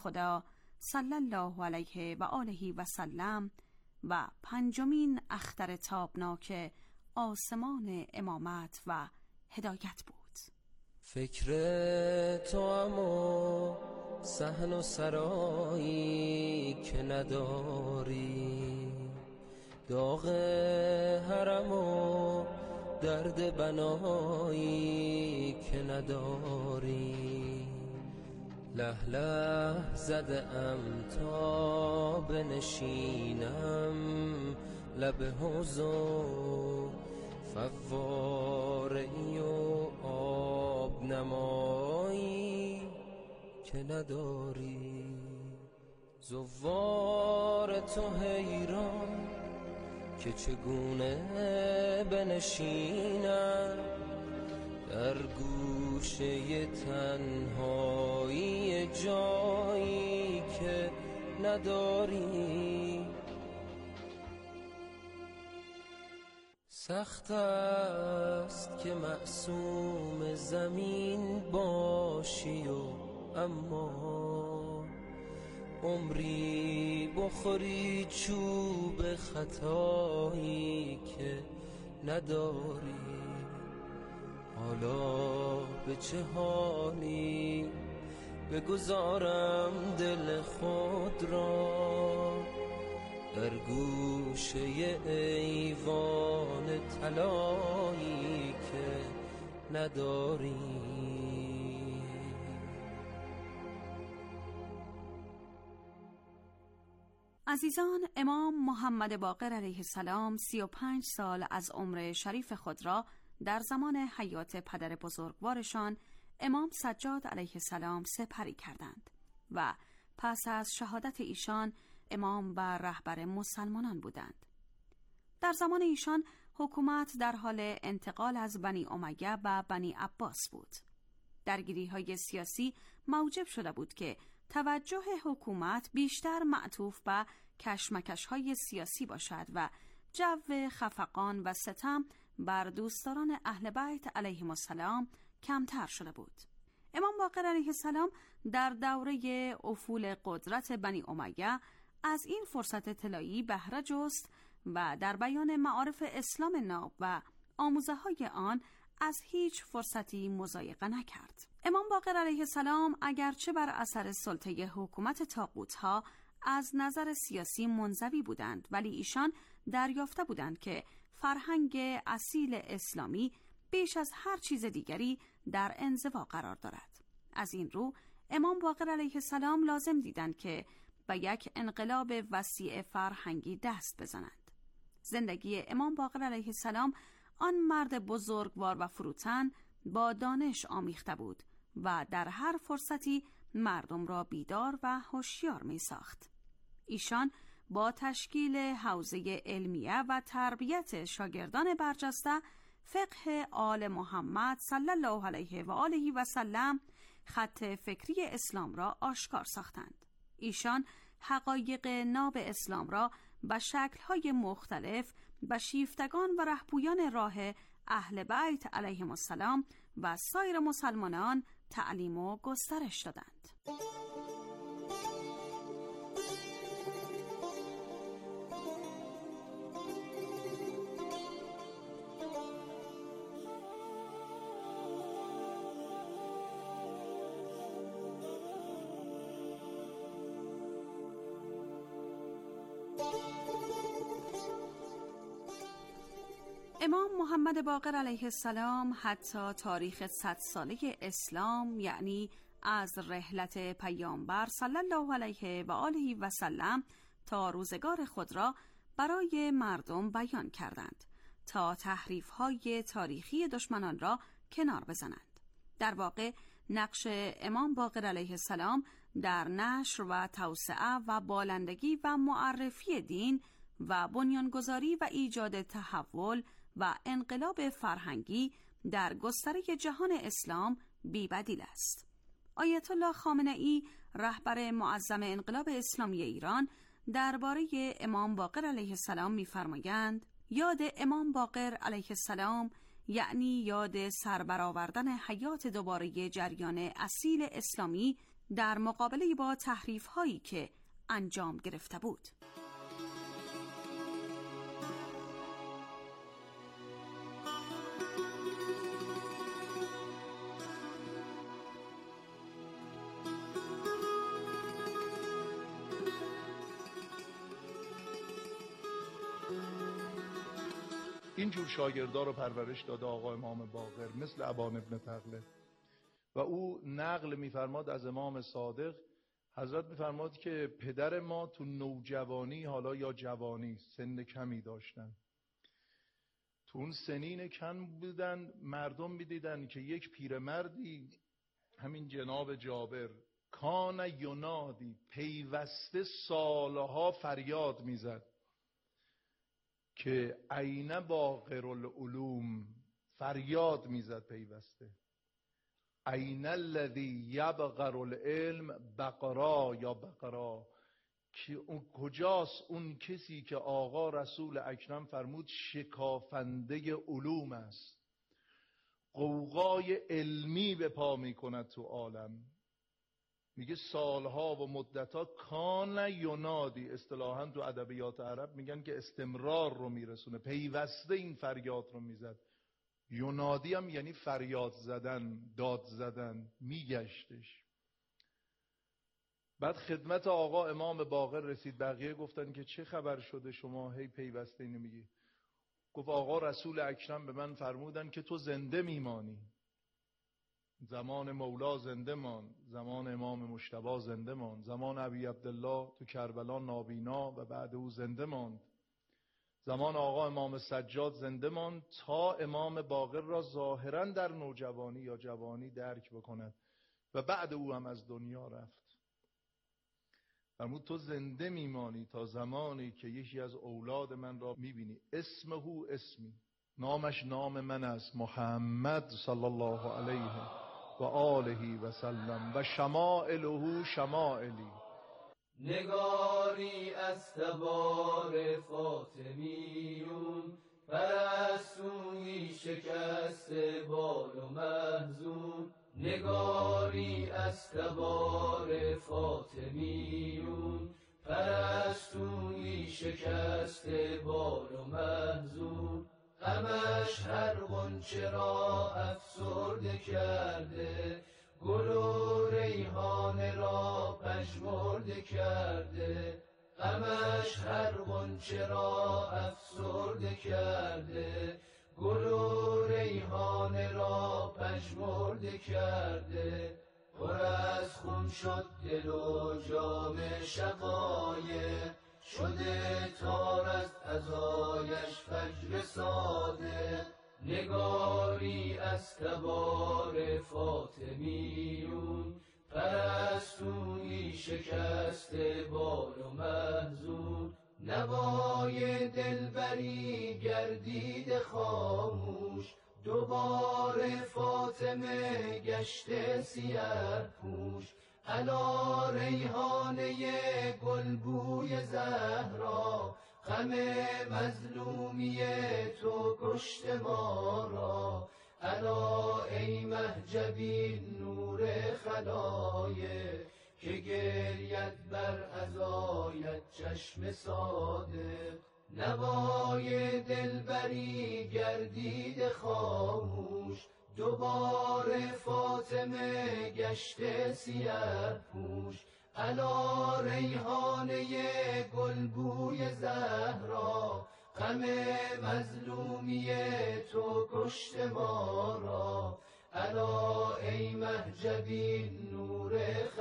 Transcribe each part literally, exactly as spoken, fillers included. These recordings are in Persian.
خدا صلی الله علیه و آله و سلم و پنجمین اختر تابناک آسمان امامت و هدایت بود. فکر تو اما صحن و سرایی که نداری، داغ حرم و درد بنایی که نداری، له له زده ام تا بنشینم لب حوض، فواره‌ای و آب نمایی که نداری، زوار تو حیران که چگونه بنشینم در گوشه تنهایی جایی که نداری. سخت است که معصوم زمین باشی و اما عمری بخوری چوب خطایی که نداری. حالا به چه حالی بگذارم دل خود را در گوشه ایوان طلایی که نداری. عزیزان، امام محمد باقر علیه السلام سی و پنج سال از عمر شریف خود را در زمان حیات پدر بزرگوارشان امام سجاد علیه السلام سپری کردند و پس از شهادت ایشان امام و رهبر مسلمانان بودند. در زمان ایشان حکومت در حال انتقال از بنی امیه و بنی عباس بود. درگیری‌های سیاسی موجب شده بود که توجه حکومت بیشتر معطوف به کشمکش‌های سیاسی باشد و جو خفقان و ستم بر دوستداران اهل بیت علیهم السلام کمتر شده بود. امام باقر علیه السلام در دوره افول قدرت بنی امیه از این فرصت طلایی بهره جست و در بیان معارف اسلام ناب و آموزه های آن از هیچ فرصتی مضایقه نکرد. امام باقر علیه السلام اگرچه بر اثر سلطه حکومت طاغوت‌ها از نظر سیاسی منزوی بودند، ولی ایشان دریافته بودند که فرهنگ اصیل اسلامی بیش از هر چیز دیگری در انزوا قرار دارد. از این رو امام باقر علیه السلام لازم دیدند که به یک انقلاب وسیع فرهنگی دست بزنند. زندگی امام باقر علیه السلام آن مرد بزرگوار و فروتن با دانش آمیخته بود و در هر فرصتی مردم را بیدار و هوشیار می ساخت. ایشان با تشکیل حوزه علمیه و تربیت شاگردان برجسته فقه آل محمد صلی الله علیه و آله و سلم خط فکری اسلام را آشکار ساختند. ایشان حقایق ناب اسلام را به شکل‌های مختلف به شیفتگان و رهپویان راه اهل بیت علیهم السلام و سایر مسلمانان تعلیم و گسترش دادند. امام محمد باقر علیه السلام حتی تاریخ صد ساله اسلام، یعنی از رحلت پیامبر صلی الله علیه و آله و سلم تا روزگار خود را برای مردم بیان کردند تا تحریف‌های تاریخی دشمنان را کنار بزنند. در واقع نقش امام باقر علیه السلام در نشر و توسعه و بالندگی و معرفی دین و بنیانگذاری و ایجاد تحول و انقلاب فرهنگی در گستره جهان اسلام بی‌بدیل است. آیت الله خامنه‌ای رهبر معظم انقلاب اسلامی ایران درباره امام باقر علیه السلام می‌فرمایند: یاد امام باقر علیه السلام یعنی یاد سربرآوردن حیات دوباره جریان اصیل اسلامی در مقابله با تحریف هایی که انجام گرفته بود. اینجور شاگردها رو پرورش داده آقا امام باقر، مثل ابان ابن تغلب. و او نقل میفرماد از امام صادق، حضرت میفرماد که پدر ما تو نوجوانی، حالا یا جوانی، سن کمی داشتن. تو اون سنین کم بودن، مردم میدیدن که یک پیرمردی، همین جناب جابر، کان ینادی، پیوسته سالها فریاد میزد که عین باقر العلوم، فریاد میزد پیوسته، عین الذی یبقر العلم بقرا یا بقرا، که اون کجاست اون کسی که آقا رسول اکرم فرمود شکافنده علوم است، غوغای علمی به پا میکند تو عالم. میگه سالها و مدتها کان ینادی، اصطلاحاً تو ادبیات عرب میگن که استمرار رو میرسونه، پیوسته این فریاد رو میزد. ینادی هم یعنی فریاد زدن، داد زدن، میگشتش. بعد خدمت آقا امام باقر رسید، بقیه گفتن که چه خبر شده شما هی پیوسته اینو میگی؟ گفت آقا رسول اکرم به من فرمودن که تو زنده میمانی. زمان مولا زنده مان، زمان امام مجتبی زنده مان، زمان ابی عبدالله تو کربلا نابینا و بعد او زنده ماند، زمان آقا امام سجاد زنده ماند تا امام باقر را ظاهرا در نوجوانی یا جوانی درک بکند و بعد او هم از دنیا رفت. فرمود تو زنده میمانی تا زمانی که یکی از اولاد من را میبینی، اسمه اسمی، نامش نام من است، محمد صلی الله علیه و آله و سلم، و شمائله شمائلی. نگاری از تبار فاطمیون، پرستویی شکست بال و محزون. نگاری از تبار فاطمیون، پرستویی شکست بال و محزون. غمش هر غنچه را افسرده کرده، گل و ریحانه را پژمرده کرده. غمش هر غنچه را افسرده کرده، گل و ریحانه را پژمرده کرده. پر از خون شد دل و جام شقایق، شده تار از عزایش فجر صادق. نگاری از تبار فاطمیون، پرستویی شکست بال و محزون. نوای دلبری گردید خاموش، دوباره فاطمه گشته سیه پوش. علا ریحانه گلبوی زهرا، غم مظلومی تو کشت ما را. علا ای مهجبی نور خلایق، که گرید بر عزایت چشم صادق. نوای دلبری گردید خاموش، دوباره فاطمه گشته سیه پوش. علا ریحانه گلبوی زهرا، غم مظلومی تو کشت ما را. علا ای مهجبی نور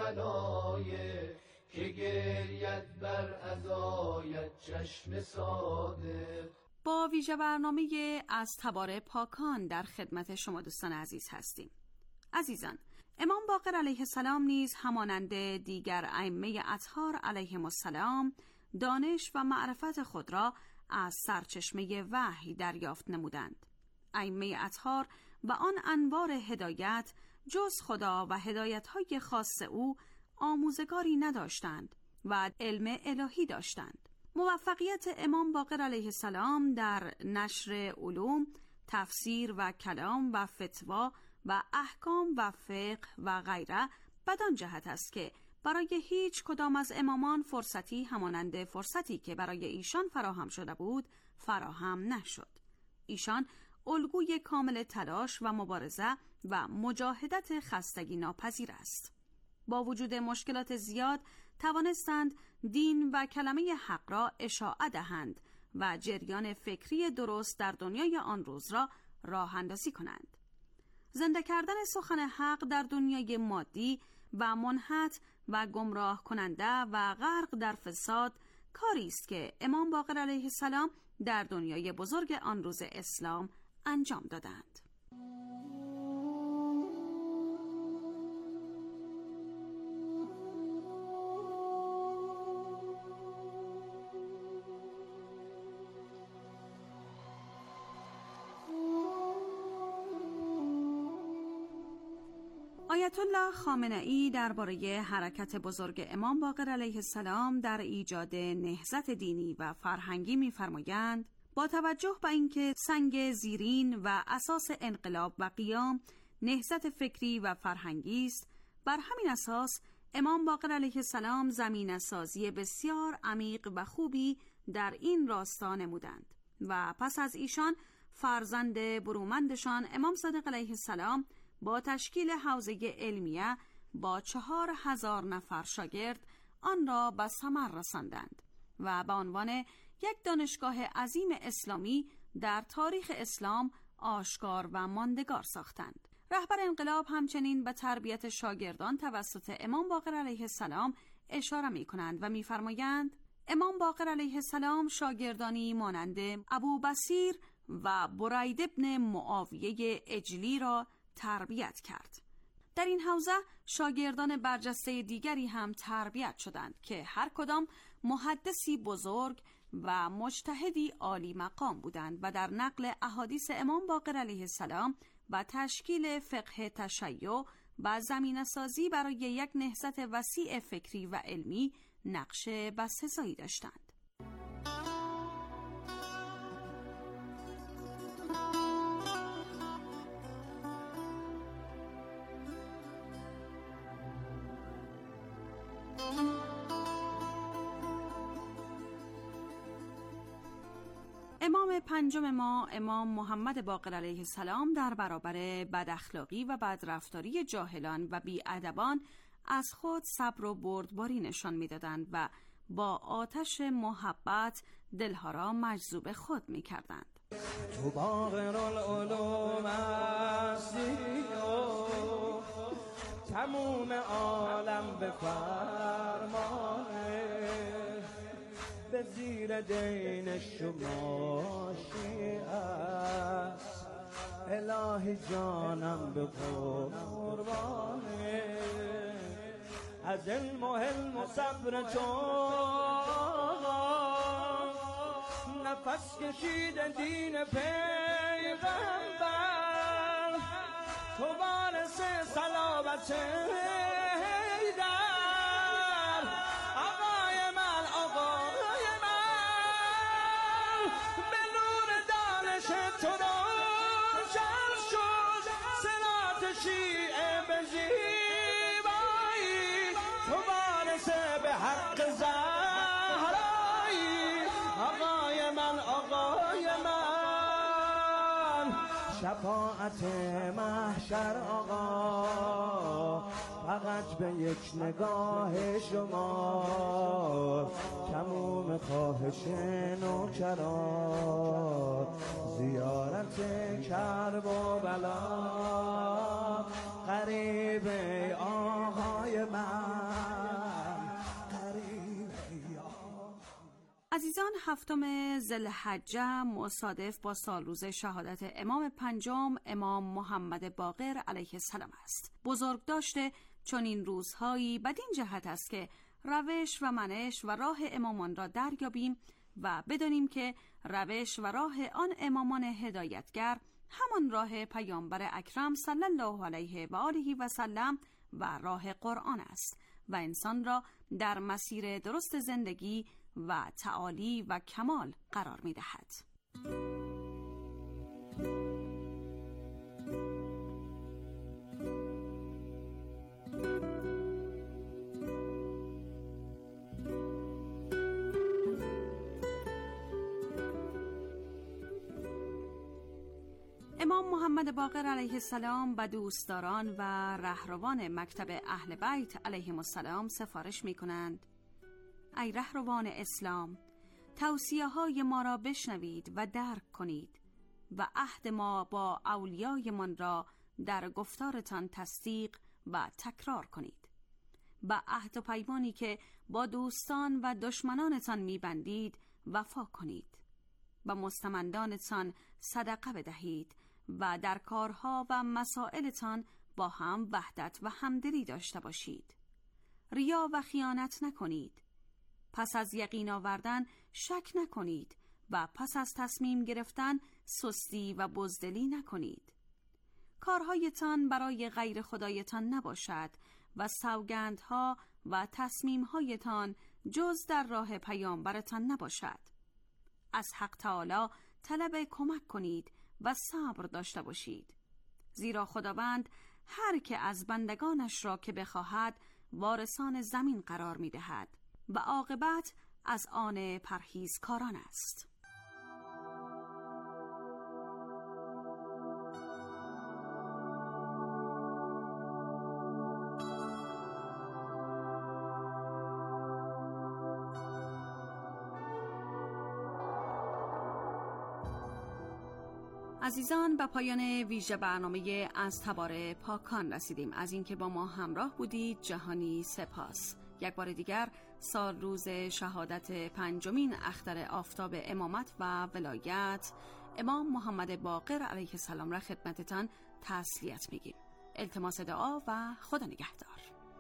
خلایق، که گرید بر عزایت چشم صادق. با ویژه برنامه از تبار پاکان در خدمت شما دوستان عزیز هستیم. عزیزان، امام باقر علیه السلام نیز همانند دیگر ائمه اطهار علیهم السلام دانش و معرفت خود را از سرچشمه وحی دریافت نمودند. ائمه اطهار و آن انوار هدایت جز خدا و هدایت‌های خاص او آموزگاری نداشتند و علم الهی داشتند. موفقیت امام باقر علیه السلام در نشر علوم، تفسیر و کلام و فتوا و احکام و فقه و غیره بدان جهت است که برای هیچ کدام از امامان فرصتی همانند فرصتی که برای ایشان فراهم شده بود فراهم نشد. ایشان الگوی کامل تلاش و مبارزه و مجاهدت خستگی ناپذیر است. با وجود مشکلات زیاد توانستند دین و کلمه حق را اشاعه دهند و جریان فکری درست در دنیای آن روز را راه اندازی کنند. زنده کردن سخن حق در دنیای مادی و منحط و گمراه کننده و غرق در فساد کاری است که امام باقر علیه السلام در دنیای بزرگ آن روز اسلام انجام دادند. آیت الله خامنه‌ای درباره حرکت بزرگ امام باقر علیه السلام در ایجاد نهضت دینی و فرهنگی می‌فرمایند: با توجه به اینکه سنگ زیرین و اساس انقلاب و قیام نهضت فکری و فرهنگی است، بر همین اساس امام باقر علیه السلام زمینه سازی بسیار عمیق و خوبی در این راستا نمودند و پس از ایشان فرزند برومندشان امام صادق علیه السلام با تشکیل حوزه علمیه با چهار هزار نفر شاگرد آن را به ثمر رساندند و به عنوان یک دانشگاه عظیم اسلامی در تاریخ اسلام آشکار و ماندگار ساختند. رهبر انقلاب همچنین به تربیت شاگردان توسط امام باقر علیه السلام اشاره می کنند و می فرمایند: امام باقر علیه السلام شاگردانی مانند ابو بصیر و برید ابن معاویه اجلی را تربیت کرد. در این حوزه شاگردان برجسته دیگری هم تربیت شدند که هر کدام محدثی بزرگ و مجتهدی عالی مقام بودند و در نقل احادیث امام باقر علیه السلام و تشکیل فقه تشیع و زمینه سازی برای یک نهضت وسیع فکری و علمی نقش بسزایی داشتند. امام پنجم ما امام محمد باقر علیه السلام در برابر بداخلاقی و بدرفتاری جاهلان و بی‌ادبان از خود صبر و بردباری نشان می‌دادند و با آتش محبت دلها را مجذوب خود می‌کردند. تو باقر العلوم هستی و تموم عالم به فرمانه، به زیر دین شما شیعست، الهی جانم به قربانه. از علم و حلم و صبر چون نفس کشید دین پیغمبر، تو وارث صلابت شفاعت محشر آقا، فقط به یک نگاه شما، تموم خواهش نوکران، زیارت کرب و بلا، قریب آقای من، قریب آقای. عزیزان، هفتم ذوالحجه مصادف با سالروز شهادت امام پنجم امام محمد باقر علیه السلام است. بزرگ داشته چون این روزهایی بدین جهت است که روش و منش و راه امامان را دریابیم و بدانیم که روش و راه آن امامان هدایتگر همان راه پیامبر اکرم صلی الله علیه و آله و سلم و راه قرآن است و انسان را در مسیر درست زندگی و تعالی و کمال قرار می دهد. امام محمد باقر علیه السلام به دوستداران و رهروان مکتب اهل بیت علیهم السلام سفارش می کنند: ای رهروان اسلام، توصیه های ما را بشنوید و درک کنید و عهد ما با اولیایمان را در گفتارتان تصدیق و تکرار کنید. به عهد و پیمانی که با دوستان و دشمنانتان می‌بندید وفا کنید. به مستمندانتان صدقه بدهید و در کارها و مسائلتان با هم وحدت و همدلی داشته باشید. ریا و خیانت نکنید. پس از یقین آوردن شک نکنید و پس از تصمیم گرفتن سستی و بزدلی نکنید. کارهایتان برای غیر خدایتان نباشد و سوگندها و تصمیمهایتان جز در راه پیامبرتان نباشد. از حق تعالی طلب کمک کنید و صبر داشته باشید، زیرا خداوند هر که از بندگانش را که بخواهد وارثان زمین قرار می دهد و عاقبت از آن پرهیزکاران است. عزیزان، به پایان ویژه برنامه از تبار پاکان رسیدیم. از اینکه با ما همراه بودید جهانی سپاس. یک بار دیگر سال روز شهادت پنجمین اختر آفتاب امامت و ولایت امام محمد باقر علیه السلام را خدمتتان تسلیت میگیم. التماس دعا و خدا نگهدار.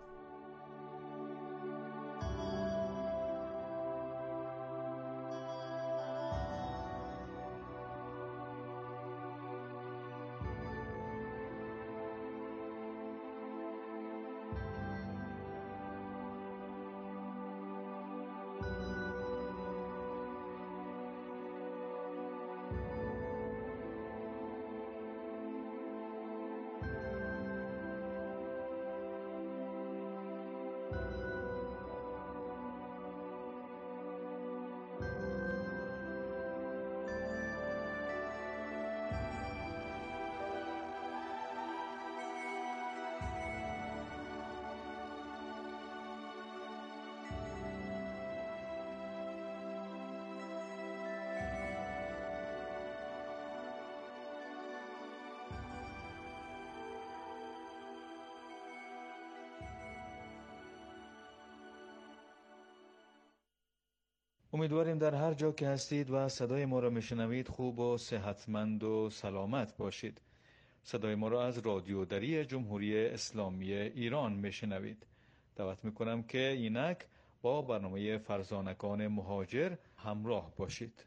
امیدواریم در هر جا که هستید و صدای ما را میشنوید خوب و صحتمند و سلامت باشید. صدای ما را از رادیو دری جمهوری اسلامی ایران میشنوید. دعوت میکنم که اینک با برنامه فرزانگان مهاجر همراه باشید.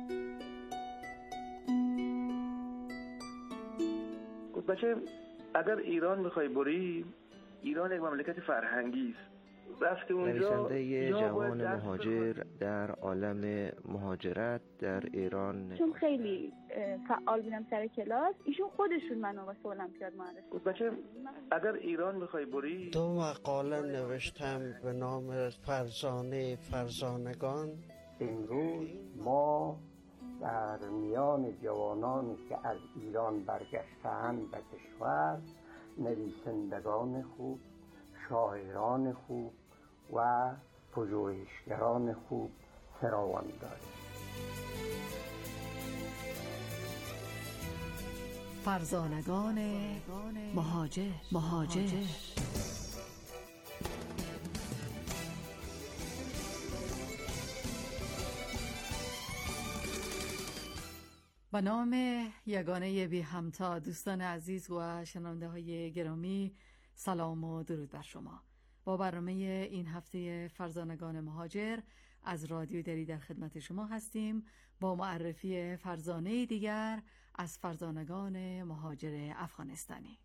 بچه، اگر ایران میخوای بری، ایران یک مملکت فرهنگی است. نویسنده جوان مهاجر در عالم مهاجرت در ایران، چون خیلی فعال بودم سر کلاس، ایشون خودشون منو واسه المپیاد معرفی. بچه، اگر ایران میخوای بری، دو مقاله نوشتم به نام فرزانه فرزانگان. امروز ما در میان جوانانی که از ایران برگشته‌اند به کشور، نویسندگان خوب، شاعران خوب و پژوهشگران خوب فراوان داریم. فرزانگان مهاجر مهاجر به نام یگانه بی همتا، دوستان عزیز و شنونده های گرامی، سلام و درود بر شما. با برنامه این هفته فرزانگان مهاجر از رادیو دری در خدمت شما هستیم با معرفی فرزانه دیگر از فرزانگان مهاجر افغانستانی.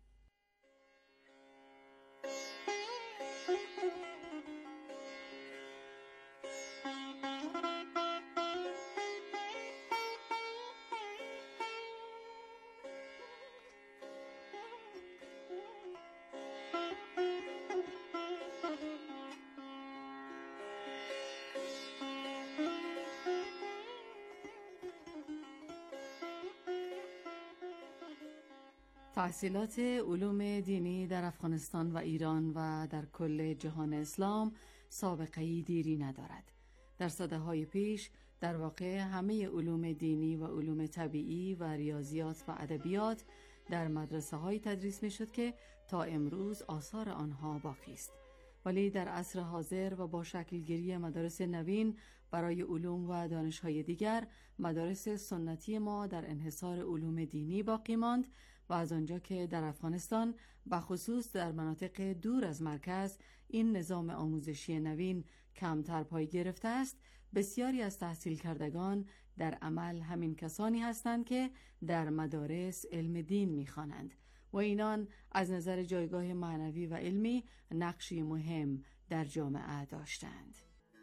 تحصیلات علوم دینی در افغانستان و ایران و در کل جهان اسلام سابقه‌ای دیری ندارد. در سده‌های پیش در واقع همه علوم دینی و علوم طبیعی و ریاضیات و ادبیات در مدرسه‌های تدریس می‌شد که تا امروز آثار آنها باقی است. ولی در عصر حاضر و با شکلگیری مدارس نوین برای علوم و دانش‌های دیگر، مدارس سنتی ما در انحصار علوم دینی باقی ماند و از آنجا که در افغانستان بخصوص در مناطق دور از مرکز این نظام آموزشی نوین کمتر پای گرفته است، بسیاری از تحصیل کردگان در عمل همین کسانی هستند که در مدارس علم دین می‌خوانند و اینان از نظر جایگاه معنوی و علمی نقشی مهم در جامعه داشتند.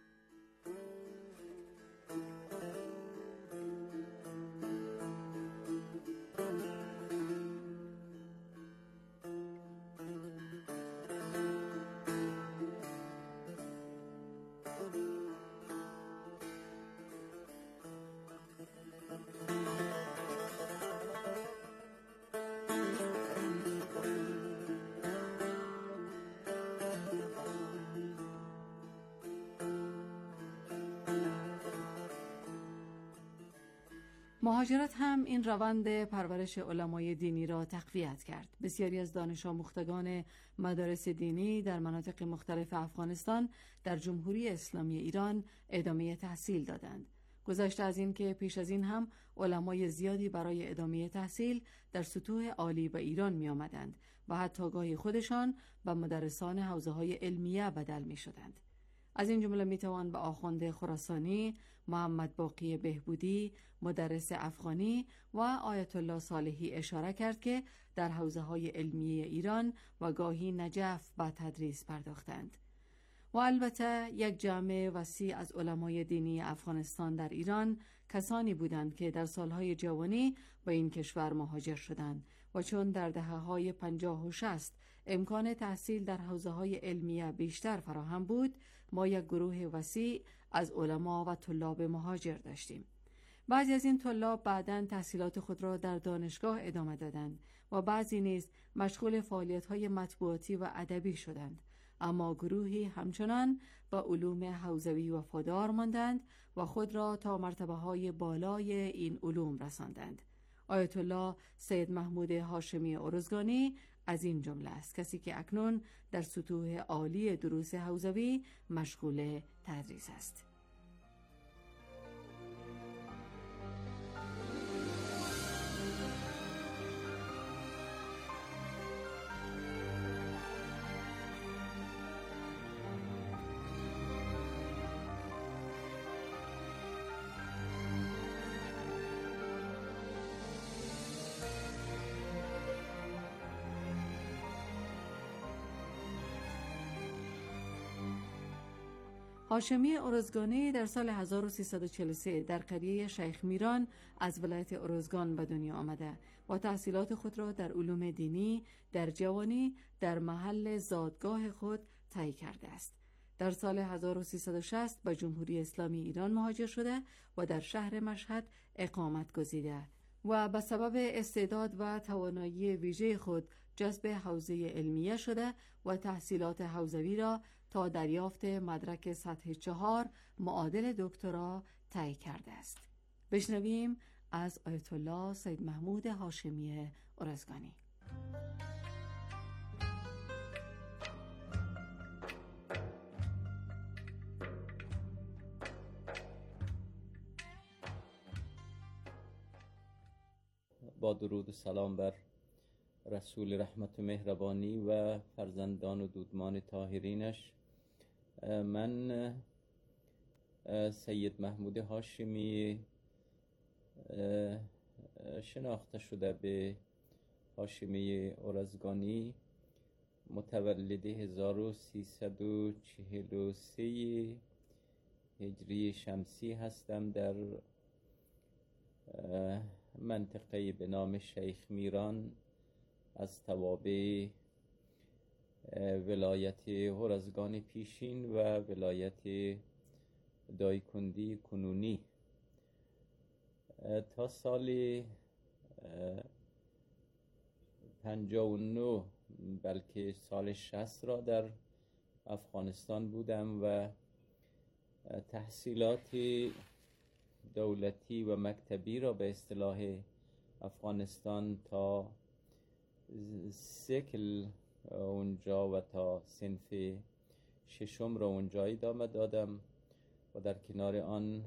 مهاجرت هم این روند پرورش علمای دینی را تقویت کرد. بسیاری از دانش آموختگان مدارس دینی در مناطق مختلف افغانستان در جمهوری اسلامی ایران ادامه تحصیل دادند. گذشته از این که پیش از این هم علمای زیادی برای ادامه تحصیل در سطوح عالی به ایران می آمدند و حتی گاهی خودشان به مدرسان حوزه‌های علمیه بدل می شدند. از این جمله می توان به آخوند خراسانی، محمد باقی بهبودی، مدرس افغانی و آیت الله صالحی اشاره کرد که در حوزه‌های علمیه ایران و گاهی نجف به تدریس پرداختند. و البته یک جمع وسیع از علمای دینی افغانستان در ایران کسانی بودند که در سالهای جوانی به این کشور مهاجر شدند و چون در دهه‌های پنجاه و شصت امکان تحصیل در حوزه‌های علمیه بیشتر فراهم بود، ما یک گروه وسیع از علما و طلاب مهاجر داشتیم. بعضی از این طلاب بعداً تحصیلات خود را در دانشگاه ادامه دادند و بعضی نیز مشغول فعالیت‌های مطبوعاتی و ادبی شدند، اما گروهی همچنان با علوم حوزوی وفادار ماندند و خود را تا مرتبه‌های بالای این علوم رساندند. آیت الله سید محمود هاشمی ارزگانی از این جمله است، کسی که اکنون در سطوح عالی دروس حوزوی مشغول تدریس است. هاشمی ارزگانی در سال هزار و سیصد و چهل و سه در قریه شیخ میران از ولایت ارزگان به دنیا آمده و تحصیلات خود را در علوم دینی در جوانی در محل زادگاه خود طی کرده است. در سال هزار و سیصد و شصت به جمهوری اسلامی ایران مهاجر شده و در شهر مشهد اقامت گزیده و به سبب استعداد و توانایی ویژه خود جذب حوزه علمیه شده و تحصیلات حوزوی را تا دریافت مدرک سطح چهار معادل دکترا طی کرده است. بشنویم از آیت الله سید محمود هاشمی ارزگانی. با درود و سلام بر رسول رحمت و مهربانی و فرزندان و دودمان طاهرینش، من سید محمود هاشمی شناخته شده به هاشمی ارزگانی متولد هزار و سیصد و چهل و سه هجری شمسی هستم. در منطقه به نام شیخ میران از توابع ولایت ارزگان پیشین و ولایت دایکندی کنونی تا سال پنجاه و نه بلکه سال شصت را در افغانستان بودم و تحصیلات دولتی و مکتبی را به اصطلاح افغانستان تا سکل اونجا و تا صنف ششم را اونجا ادامه دادم و در کنار آن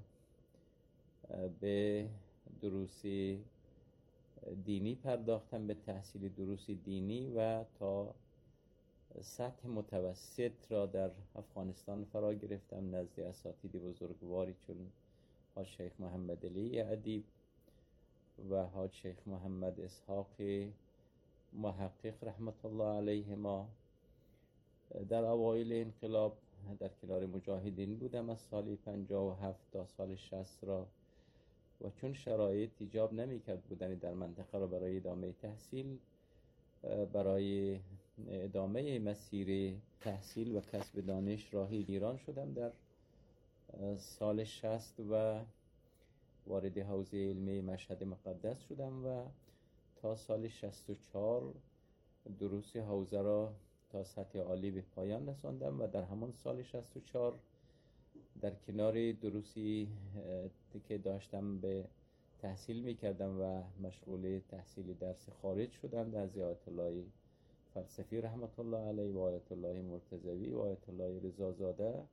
به دروس دینی پرداختم، به تحصیل دروس دینی و تا سطح متوسط را در افغانستان فرا گرفتم نزد اساتید بزرگواری چون حاج شیخ محمد علی ادیب و حاج شیخ محمد اسحاق محقق رحمت الله علیهما. در اوایل انقلاب در کنار مجاهدین بودم از سال پنجاه و هفت تا سال شصت را و چون شرایط ایجاب نمی کرد بودن در منطقه را برای ادامه تحصیل، برای ادامه مسیر تحصیل و کسب دانش راهی ایران شدم. در سال شصت و وارد حوزه علمی مشهد مقدس شدم و تا سال شصت و چهار دروس حوزه را تا سطح عالی به پایان رساندم و در همان سال شصت و چهار در کنار دروسی که داشتم به تحصیل می کردم و مشغول تحصیل درس خارج شدم از آیت الله فلسفی رحمت الله علیه و آیت الله مرتضوی و آیت الله رضازاده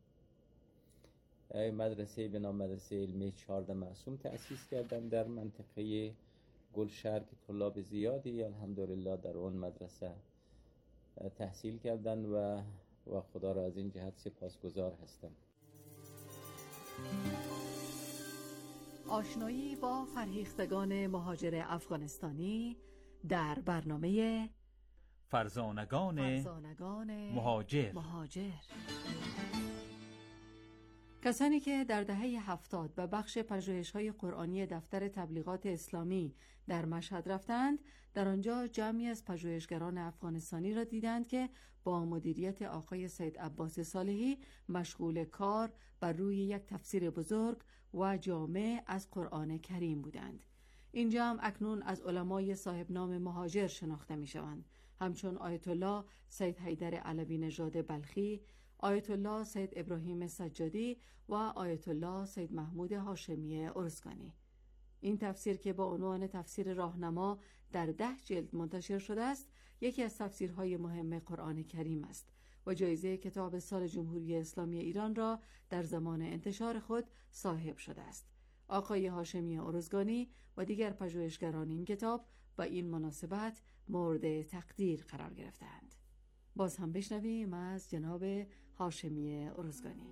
مدرسه به نام مدرسه علمی چهارده معصوم تأسیس کردم در منطقه گلشهر که طلاب زیادی الحمدلله در اون مدرسه تحصیل کردن و و خدا را از این جهت سپاسگزار هستم. آشنایی با فرهیختگان مهاجر افغانستانی در برنامه فرزانگان, فرزانگان مهاجر. مهاجر کسانی که در دهه هفتاد به بخش پژوهش‌های قرآنی دفتر تبلیغات اسلامی در مشهد رفتند، در آنجا جمعی از پژوهشگران افغانستانی را دیدند که با مدیریت آقای سید عباس صالحی مشغول کار بر روی یک تفسیر بزرگ و جامع از قرآن کریم بودند. این جمع اکنون از علمای صاحب نام مهاجر شناخته می شوند، همچون آیت الله سید حیدر علوی نژاد بلخی، آیت الله سید ابراهیم سجادی و آیت الله سید محمود هاشمی ارزگانی. این تفسیر که با عنوان تفسیر راهنما در ده جلد منتشر شده است، یکی از تفسیرهای مهم قرآن کریم است و جایزه کتاب سال جمهوری اسلامی ایران را در زمان انتشار خود صاحب شده است. آقای هاشمی ارزگانی و دیگر پژوهشگران این کتاب با این مناسبت مورد تقدیر قرار گرفتند. باز هم بشنویم از جناب هاشمی ارزگانی.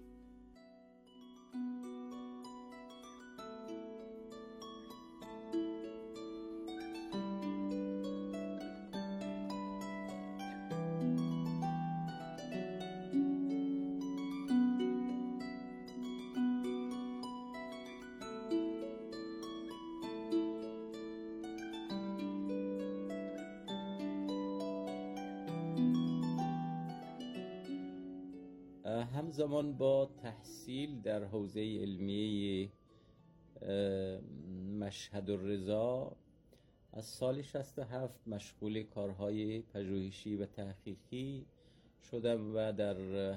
همزمان با تحصیل در حوزه علمی مشهد الرضا از سال شصت و هفت مشغول کارهای پژوهشی و تحقیقی شدم و در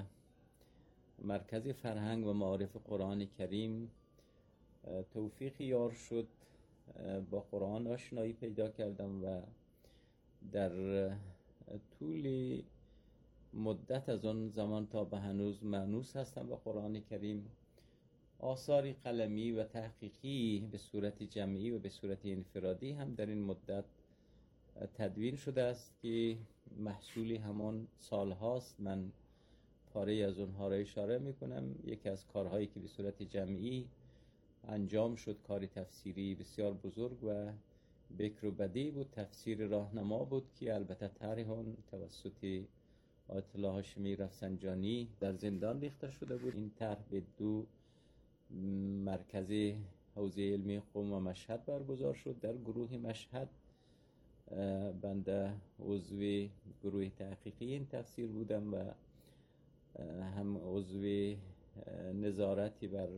مرکز فرهنگ و معارف قرآن کریم توفیق یار شد، با قرآن آشنایی پیدا کردم و در طول مدت از آن زمان تا به هنوز مانوس هستم با قرآن کریم. آثاری قلمی و تحقیقی به صورت جمعی و به صورت انفرادی هم در این مدت تدوین شده است که محصولی همان سال هاست. من پاره از اونها را اشاره می کنم. یکی از کارهایی که به صورت جمعی انجام شد کار تفسیری بسیار بزرگ و بکر و بدی بود، تفسیر راهنما بود که البته طرح آن توسط آیت الله هاشمی رفسنجانی در زندان ریخته شده بود. این طرح به دو مرکز حوزه علمی قم و مشهد برگزار شد. در گروه مشهد بنده عضو گروه تحقیقی این تفسیر بودم و هم عضو نظارتی بر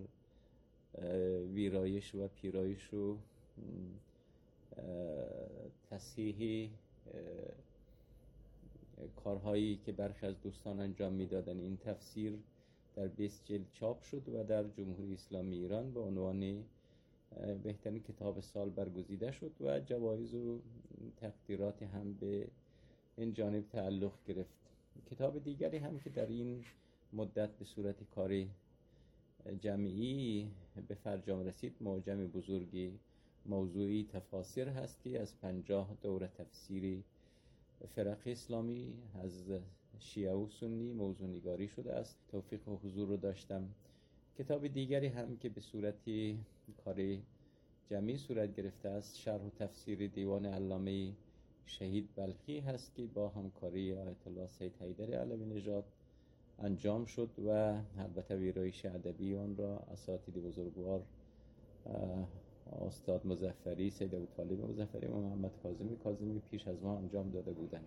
ویرایش و پیرایش و تصحیح کارهایی که برخی از دوستان انجام میدادن. این تفسیر در بیست جلد چاپ شد و در جمهوری اسلامی ایران به عنوان بهترین کتاب سال برگزیده شد و جوایز و تقدیراتی هم به این جانب تعلق گرفت. کتاب دیگری هم که در این مدت به صورت کاری جمعی به فرجام رسید، معجم بزرگی موضوعی تفاسیر هست که از پنجاه دوره تفسیری فرق اسلامی از شیعه و سنی موضوع نگاری شده است. توفیق و حضور رو داشتم. کتاب دیگری هم که به صورت کاری جمعی صورت گرفته است، شرح و تفسیر دیوان علامه شهید بلخی هست که با همکاری آیت الله سید حیدر علوی نژاد انجام شد و البته ویرایش ادبی آن را اساتید بزرگوار استاد مظفری، سید ابوطالب مظفری و محمد کاظمی کاظمی پیش از ما انجام داده بودند.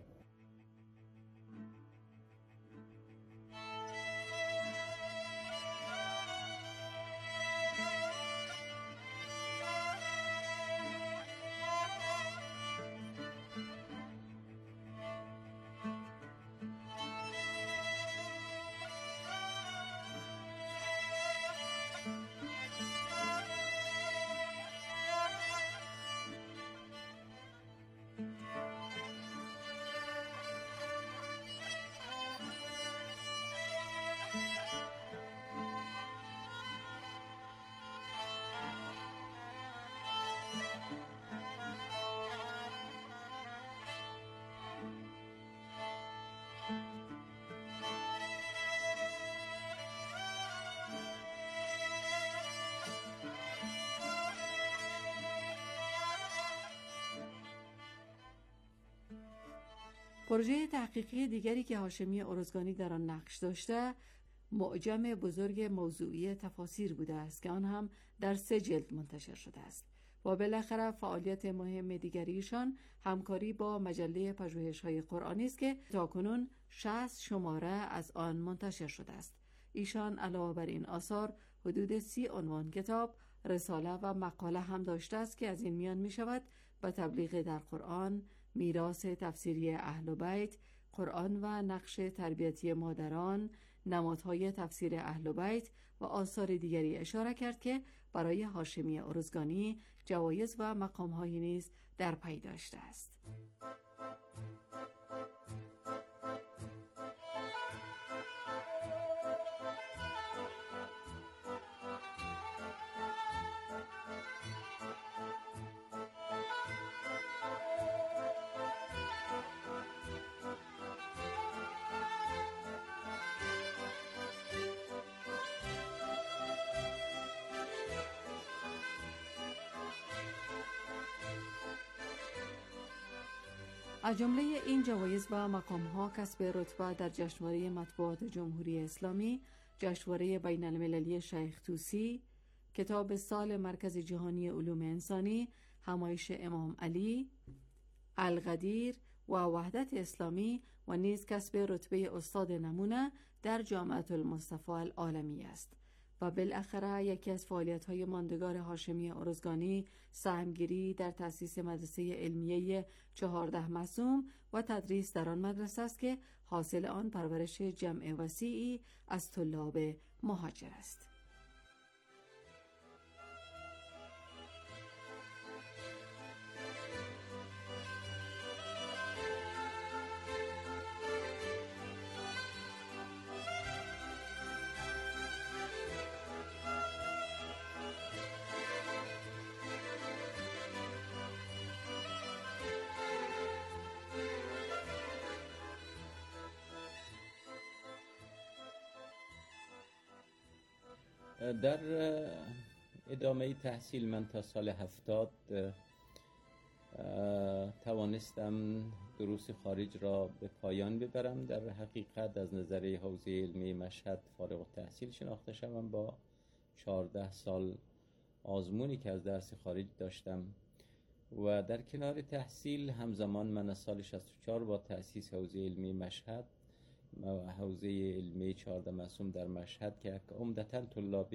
پروژه تحقیقی دیگری که هاشمی ارزگانی در آن نقش داشته معجم بزرگ موضوعی تفاسیر بوده است که آن هم در سه جلد منتشر شده است. و بالاخره فعالیت مهم دیگریشان همکاری با مجله پژوهش‌های قرآنی است که تاکنون شصت شماره از آن منتشر شده است. ایشان علاوه بر این آثار حدود سی عنوان کتاب، رساله و مقاله هم داشته است که از این میان می شود به تبلیغ در قرآن، میراث تفسیری اهل بیت، قرآن و نقش تربیتی مادران، نمادهای تفسیر اهل بیت و آثار دیگری اشاره کرد که برای هاشمی ارزگانی جوایز و مقام‌هایی نیز در پی داشته است. از جمله این جوایز و مقام‌ها کسب رتبه در جشنواره مطبوعات جمهوری اسلامی، جشنواره بین المللی شیخ طوسی، کتاب سال مرکز جهانی علوم انسانی، همایش امام علی، القدیر و وحدت اسلامی و نیز کسب رتبه استاد نمونه در جامعه المصطفى العالمی است. و بالاخره یکی از فعالیت‌های ماندگار هاشمی ارزگانی سهمگیری در تأسیس مدرسه علمیه چهارده معصوم و تدریس در آن مدرسه است که حاصل آن پرورش جمع وسیعی از طلاب مهاجر است. در ادامه تحصیل من تا سال هفتاد توانستم دروس خارج را به پایان ببرم. در حقیقت از نظر حوزه علمی مشهد فارغ التحصیل شناخته شدم با چهارده سال آزمونی که از درس خارج داشتم و در کنار تحصیل همزمان من از سال شصت و چهار با تأسیس حوزه علمی مشهد حوزه علمی چهارده معصوم در مشهد که عمدتاً طلاب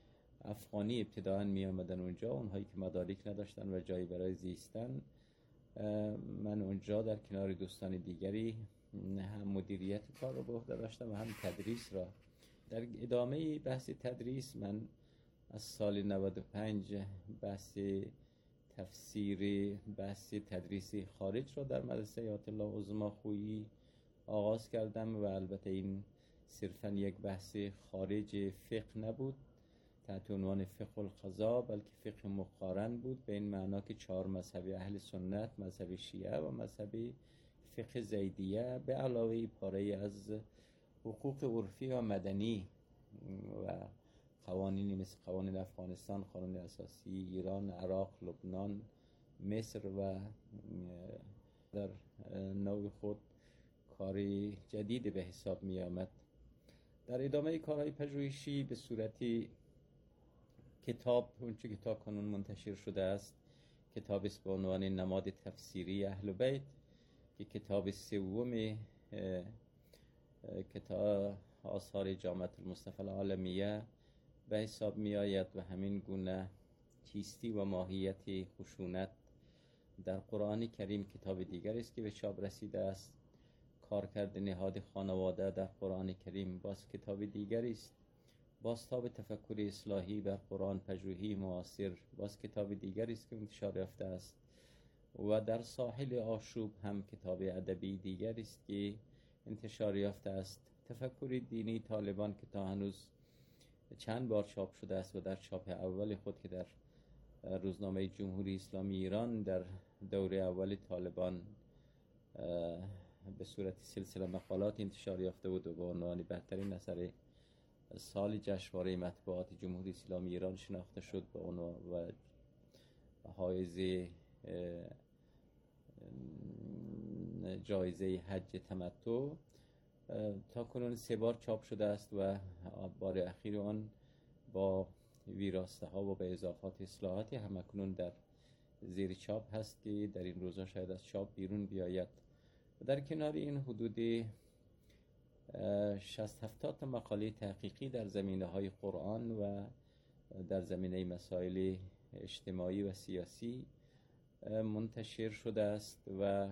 افغانی ابتداعاً می آمدن اونجا، اونهایی که مدارک نداشتن و جایی برای زیستن، من اونجا در کنار دوستان دیگری هم مدیریت کار رو به عهده داشتم و هم تدریس را. در ادامه بحث تدریس من از سال نود و پنج بحث تفسیری بحث تدریسی خارج را در مدرسه آیت الله عظمی خویی آغاز کردم و البته این صرفا یک بحث خارج فقه نبود تحت عنوان فقه القضا، بلکه فقه مقارن بود به این معنا که چهار مذهب اهل سنت، مذهب شیعه و مذهب فقه زیدیه به علاوه پاره از حقوق عرفی و مدنی و قوانینی مثل قوانین افغانستان، قانون اساسی ایران، عراق، لبنان، مصر و در نوع خود کاری جدید به حساب می آمد. در ادامه کارهای پژوهشی به صورتی کتاب، اونچه که تا کنون منتشر شده است، کتاب است به عنوان نماد تفسیری اهل بیت که کتاب سوم کتاب آثار جامعه المصطفى العالمیه به حساب می آید و همین گونه چیستی و ماهیت خشونت در قرآن کریم کتاب دیگر است که به چاپ رسیده است. کارکرد نهاد خانواده در قرآن کریم باز کتاب دیگری است. بازتاب تفکر اصلاحی بر قرآن پژوهی معاصر باز کتاب دیگری است که انتشار یافته است و در ساحل آشوب هم کتاب ادبی دیگری است که انتشار یافته است. تفکر دینی طالبان که تا هنوز چند بار چاپ شده است و در چاپ اول خود که در روزنامه جمهوری اسلامی ایران در دوره اول طالبان به صورت سلسله مقالات انتشار یافته بود و به عنوان بهترین اثر سال جشنواره مطبوعات جمهوری اسلامی ایران شناخته شد به عنوان و حائز جایزه حج تمتع. تا کنون سه بار چاپ شده است و بار اخیر آن با ویراسته ها و به اضافات اصلاحاتی همکنون در زیر چاپ هست که در این روزها شاید از چاپ بیرون بیاید. و در کنار این حدود شصت هفتاد تا مقاله تحقیقی در زمینه های قرآن و در زمینه مسائل اجتماعی و سیاسی منتشر شده است و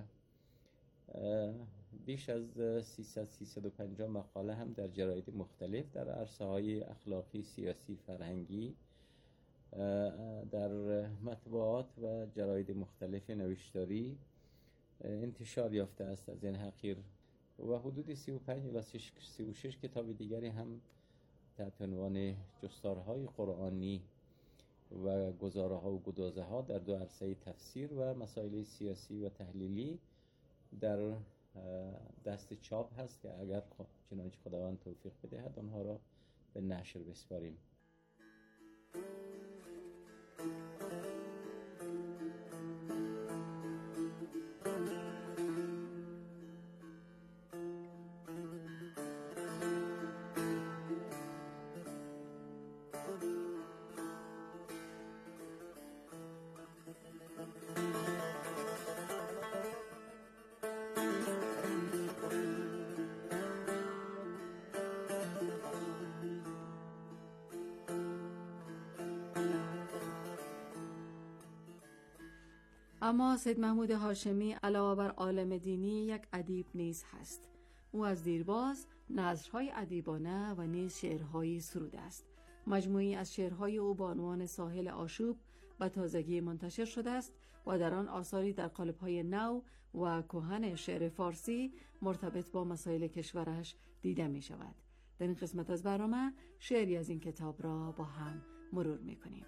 بیش از سیصد سیصد و پنجاه مقاله هم در جراید مختلف در عرصه های اخلاقی، سیاسی، فرهنگی در مطبوعات و جراید مختلف نوشتاری انتشار یافته است از این حقیر و حدود سی و پنج و سی و شش کتاب دیگری هم تحت عنوان جستارهای قرآنی و گزاره‌ها و گدازه‌ها در دو عرصه تفسیر و مسائل سیاسی و تحلیلی در دست چاپ هست که اگر چنانچه خداوند توفیق بدهد آنها را به نشر بسپاریم. اما سید محمود هاشمی علاوه بر عالم دینی یک ادیب نیز هست. او از دیرباز نظرهای ادیبانه و نیز شعرهایی سروده است. مجموعی از شعرهای او با عنوان ساحل آشوب به تازگی منتشر شده است و در آن آثاری در قالب‌های نو و کهن شعر فارسی مرتبط با مسائل کشورش دیده می شود. در این قسمت از برنامه شعری از این کتاب را با هم مرور می کنیم.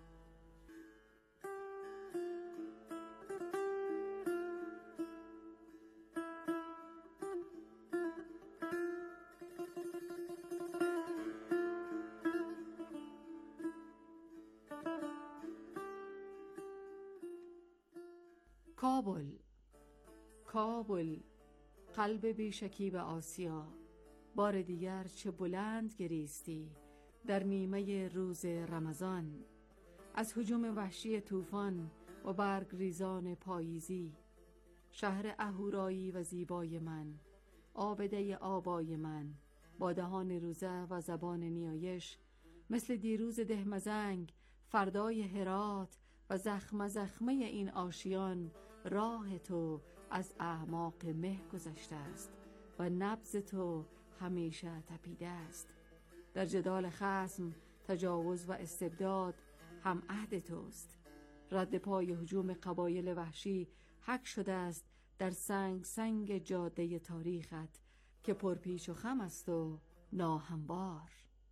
کابل، کابل، قلب بیشکیب آسیا، بار دیگر چه بلند گریستی در نیمه روز رمضان، از هجوم وحشی طوفان و برگ ریزان پاییزی. شهر اهورایی و زیبای من، آبده آبای من، با دهان روزه و زبان نیایش، مثل دیروز دهمزنگ، فردای هرات و زخم زخمه این آشیان راه تو از اعماق مه گذشته است و نبض تو همیشه تپیده است. در جدال خصم، تجاوز و استبداد هم عهد توست. رد پای هجوم قبایل وحشی حک شده است در سنگ سنگ جاده تاریخت که پرپیچ و خم است و ناهموار.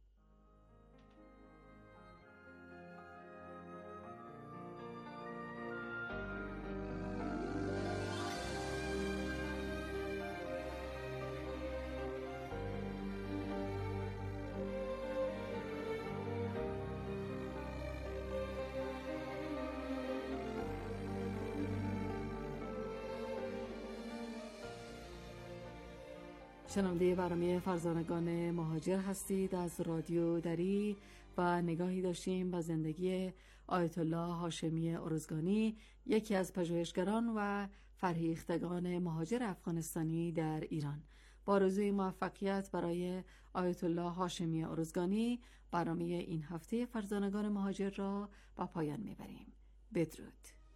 شنونده برنامه فرزانگان مهاجر هستید از رادیو دری و نگاهی داشتیم به زندگی آیت الله هاشمی ارزگانی، یکی از پژوهشگران و فرهیختگان مهاجر افغانستانی در ایران. با آرزوی موفقیت برای آیت الله هاشمی ارزگانی، برنامه این هفته فرزانگان مهاجر را به پایان میبریم. بدرود.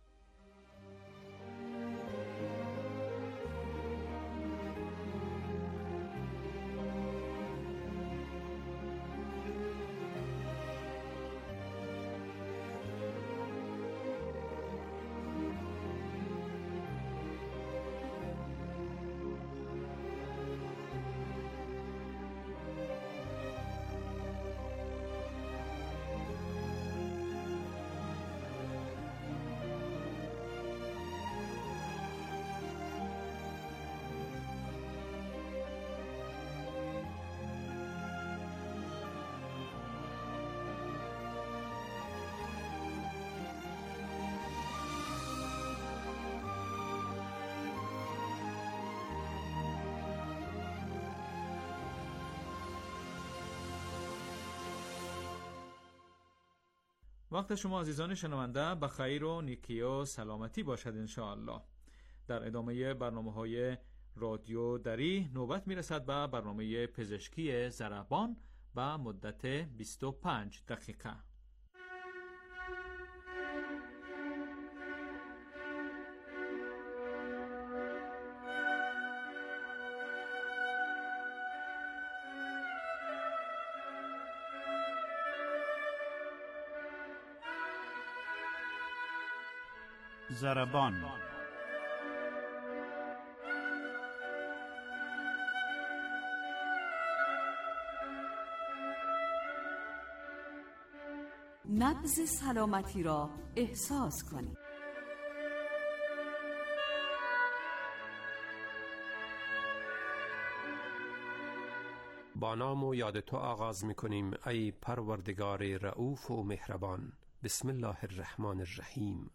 وقت شما عزیزان شنونده به خیر و نیکی و سلامتی باشد انشاءالله. در ادامه برنامه‌های رادیو دری نوبت میرسد به برنامه پزشکی ضربان به مدت بیست و پنج دقیقه. ضربان. نبض سلامتی را احساس کنید. با نام و یاد تو آغاز می‌کنیم ای پروردگار رؤوف و مهربان. بسم الله الرحمن الرحیم.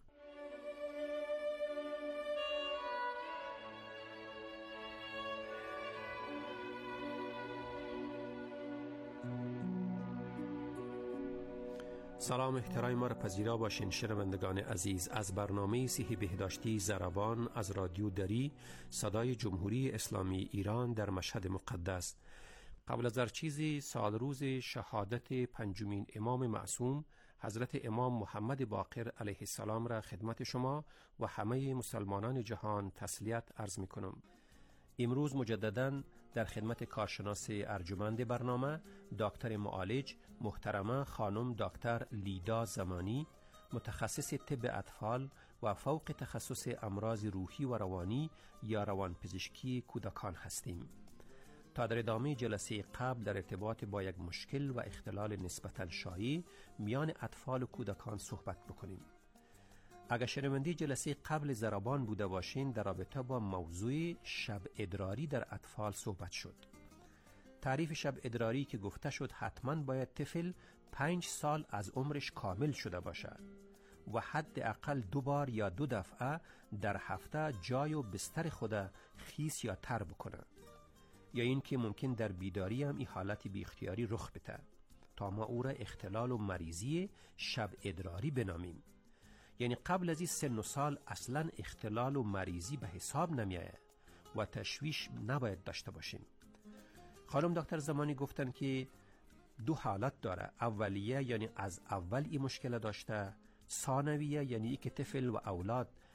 سلام احترام ما را پذیرا باشین شنوندگان عزیز از برنامه صحی بهداشتی ضربان از رادیو دری صدای جمهوری اسلامی ایران در مشهد مقدس. قبل از هر چیزی سال روز شهادت پنجمین امام معصوم حضرت امام محمد باقر علیه السلام را خدمت شما و همه مسلمانان جهان تسلیت عرض می کنم. امروز مجدداً در خدمت کارشناس ارجمند برنامه دکتر معالج محترمه خانم دکتر لیدا زمانی، متخصص طب اطفال و فوق تخصص امراض روحی و روانی یا روانپزشکی کودکان هستیم. تا در ادامه جلسه قبل در ارتباط با یک مشکل و اختلال نسبتاً شایع میان اطفال و کودکان صحبت بکنیم. اگر شنونده جلسه قبل ضربان بوده باشین در رابطه با موضوع شب ادراری در اطفال صحبت شد. تعریف شب ادراری که گفته شد حتما باید طفل پنج سال از عمرش کامل شده باشد و حد اقل دو بار یا دو دفعه در هفته جای و بستر خود خیس یا تر بکنه، یا این که ممکن در بیداری هم این حالت بی اختیاری رخ بده تا ما او را اختلال و مریضی شب ادراری بنامیم. یعنی قبل از این سن و سال اصلا اختلال و مریضی به حساب نمیایه و تشویش نباید داشته باشیم. خانم دکتر زمانی گفتن که دو حالت داره، اولیه یعنی از اول این مشکل داشته، ثانویه یعنی ای که طفل و اولاد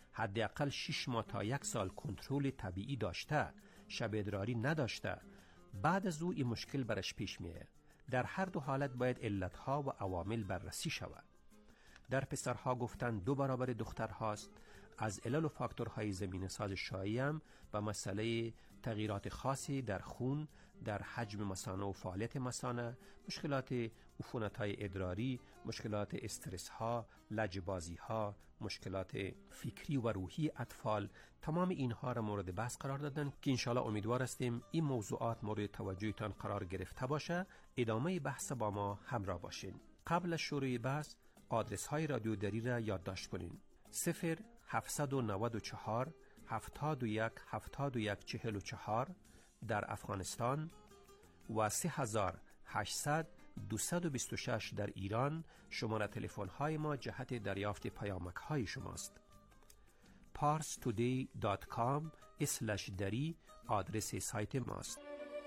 حداقل شش ماه تا یک سال کنترل طبیعی داشته، شب ادراری نداشته، بعد از او این مشکل برش پیش میه. در هر دو حالت باید علتها و عوامل بررسی شود. در پسرها گفتن دو برابر دختر هاست. از علل و فاکتورهای زمینه ساز شایع هم و مسئله تغییرات خاصی در خون، در حجم مثانه و فعالیت مثانه، مشکلات عفونت‌های ادراری، مشکلات استرس ها، لجبازی ها، مشکلات فکری و روحی اطفال، تمام اینها را مورد بحث قرار دادن که انشالله امیدوار هستیم این موضوعات مورد توجهتان قرار گرفته باشه. ادامه بحث با ما همراه باشین. قبل از شروع بحث آدرس های رادیو دری را یادداشت کنین: صفر هفتصد و نود و چهار هفتاد و یک هفتاد و یک چهل و چهار در افغانستان و سه هزار و هشتصد دویست و بیست و شش در ایران. شماره تلفن های ما جهت دریافت پیامک های شماست. پارس تودی دات کام اسلش دری آدرس سایت ماست.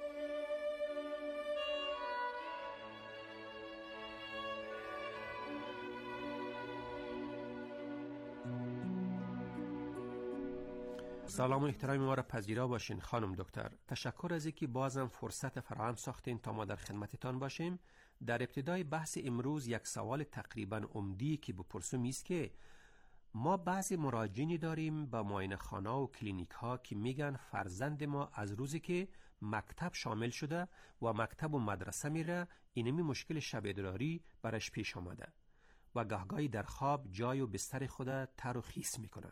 سلام و احترام ما را پذیرا باشین خانم دکتر. تشکر از اینکه بازم فرصت فراهم ساختین تا ما در خدمتتان باشیم. در ابتدای بحث امروز یک سوال تقریبا عمدی که بپرسم است که ما بعضی مراجعینی داریم با معاینه خانه و کلینیک ها که میگن فرزند ما از روزی که مکتب شامل شده و مکتب و مدرسه میره اینمی مشکل شب ادراری برش پیش آمده و گاهگاهی در خواب جای و بستر خود تر و خیس میکنه.